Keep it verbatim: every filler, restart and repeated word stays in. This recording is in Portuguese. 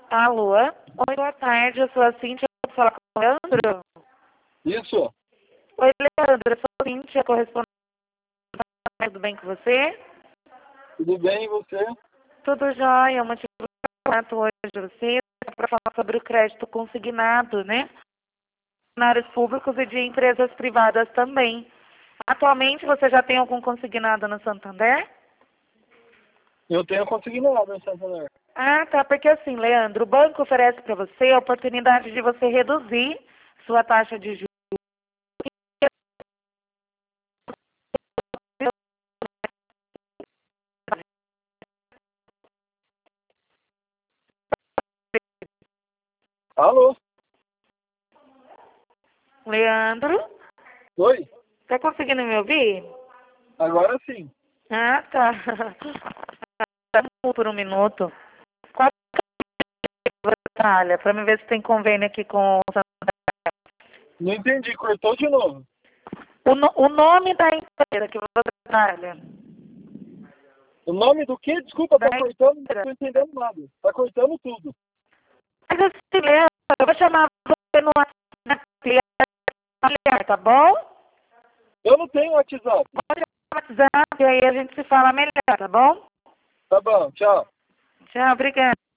Alô? Oi, boa tarde, eu sou a Cíntia, posso falar com o Leandro? Isso. Oi, Leandro, eu sou a Cíntia, correspondente, tudo bem com você? Tudo bem, e você? Tudo jóia, o motivo do contato hoje de você é para falar sobre o crédito consignado, né? Na áreas públicos e de empresas privadas também. Atualmente, você já tem algum consignado no Santander? Eu tenho consignado em Santander. Ah, tá, porque assim, Leandro, o banco oferece para você a oportunidade de você reduzir sua taxa de juros. Alô? Leandro, Oi? tá conseguindo me ouvir? Agora sim. Ah, tá. Tá por um minuto. Qual que você trabalha? Para me ver se tem convênio aqui com o Não entendi, cortou de novo. O, no, o nome da empresa que você trabalha? O nome do quê? Desculpa, Da tá cortando, não empresa. tô entendendo nada. Tá cortando tudo. Mas assim, Leandro, eu vou chamar você no WhatsApp, tá bom? Eu não tenho WhatsApp. Pode no WhatsApp e aí a gente se fala melhor, tá bom? Tá bom, tchau. Tchau, obrigada.